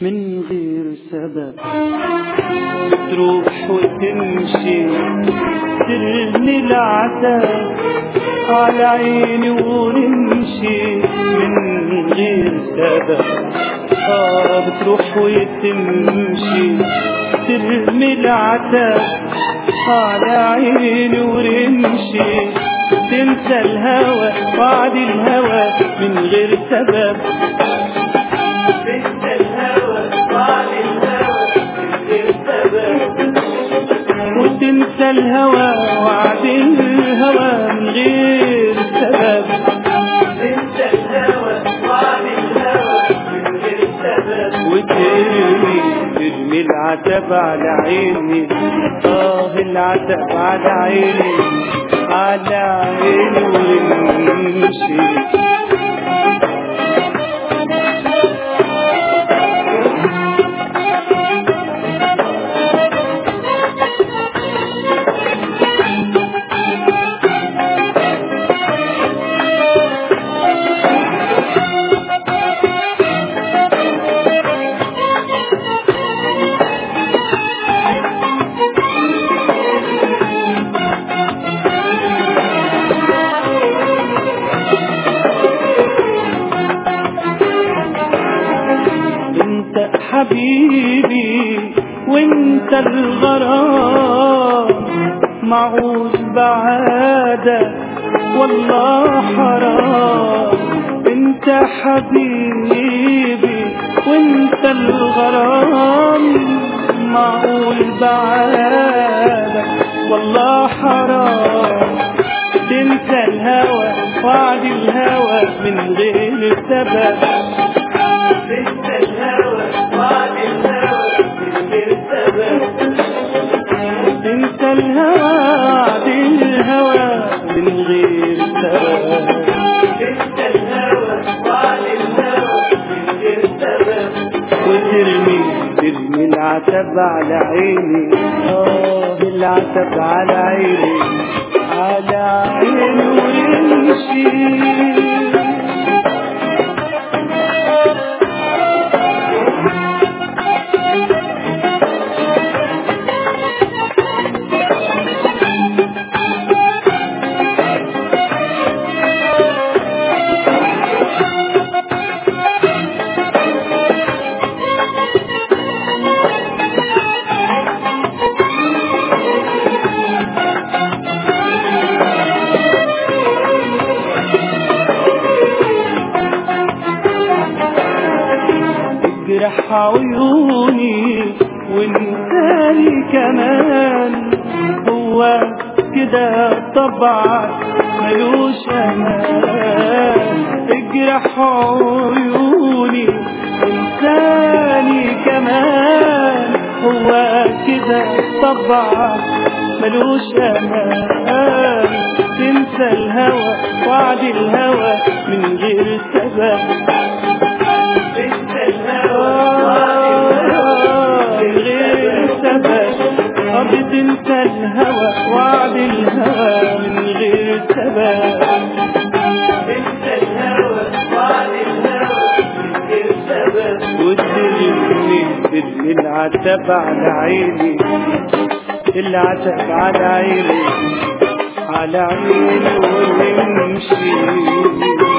من غير سبب، تروح وتمشي ترمي العتاب على عيني ونمشي من غير سبب. بتروح وتمشي ترمي العتاب على عيني ونمشي، تنسى الهوى وعد الهوى من غير سبب، تنسى الهوى وعد الهوى من غير سبب، وتنسى الهوى وعد الهوى من غير سبب، تنسى الهوى وعد الهوى من غير سبب، وترمي العتب على عيني، العتب على عيني على عيني ونمشي. حبيبي وانت الغرام معوز بعادة والله حرام، انت حبيبي وانت الغرام معوز بعادة والله حرام، تنسى الهوى وعد الهوى من غير سبب، تنسى الهوى وعد الهوى من غير سبب، تنسى الهوى وعد الهوى من غير سبب، تنسى الهوى وعد الهوى من غير سبب، وترمي العتب على عيني، العتب على عيني على عيني ونمشي. اجرح عيوني وانساني كمان، هو كده طبعك ملوش امان، اجرح عيوني وانساني كمان، هو كده طبعك ملوش امان، تنسى الهوى وعد الهوى من غير سبب، تنسى الهوى وعد الهوى من غير سبب، تنسى الهوى وعد الهوى من غير سبب، وترمي العتب على عيني، العتب على عيني على عيني ونمشي.